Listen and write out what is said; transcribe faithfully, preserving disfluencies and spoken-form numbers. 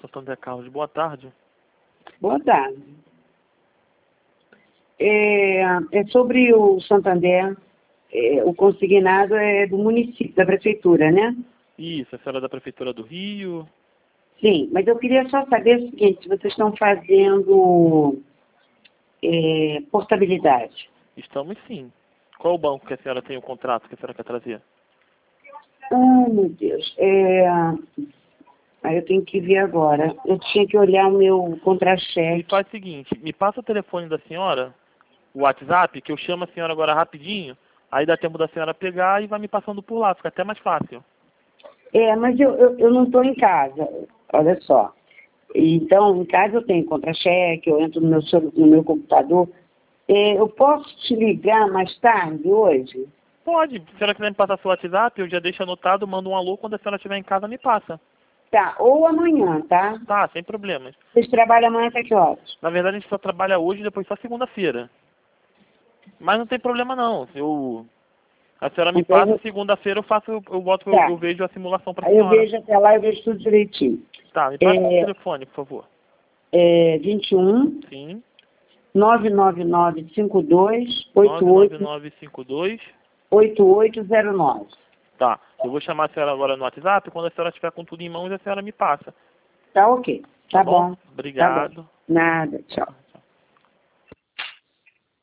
Santander Carros, boa tarde. Boa tarde. É, é sobre o Santander, é, o consignado é do município, da prefeitura, né? Isso, a senhora é da Prefeitura do Rio. Sim, mas eu queria só saber o seguinte, se vocês estão fazendo é, portabilidade. Estamos sim. Qual o banco que a senhora tem o contrato que a senhora quer trazer? Ah, meu Deus. É, aí eu tenho que ver agora. Eu tinha que olhar o meu Me contra-cheque. faz o seguinte, me passa o telefone da senhora, o WhatsApp, que eu chamo a senhora agora rapidinho, aí dá tempo da senhora pegar e vai me passando por lá, fica até mais fácil. É, mas eu, eu, eu não estou em casa, olha só. Então, em casa eu tenho contra-cheque, eu entro no meu, celu- no meu computador. É, eu posso te ligar mais tarde, hoje? Pode, se a senhora quiser me passar seu WhatsApp, eu já deixo anotado, mando um alô, quando a senhora estiver em casa me passa. Tá, ou amanhã, tá? Tá, sem problemas. Vocês trabalham amanhã até que horas? Na verdade a gente só trabalha hoje e depois só segunda-feira. Mas não tem problema não, eu... A senhora me Então, passa, segunda-feira eu faço, eu, eu boto, eu, tá. eu vejo a simulação para a Aí eu senhora. vejo até lá, eu vejo tudo direitinho. Tá, me passa o É, telefone, por favor. é vinte e um, Sim, nove nove nove cinco dois, oito nove nove oito nove cinco dois. oito oito zero nove. Tá, eu vou chamar a senhora agora no WhatsApp, quando a senhora estiver com tudo em mãos, a senhora me passa. Tá ok. Tá Tá bom? bom. Tá bom. Obrigado. Nada. Tchau.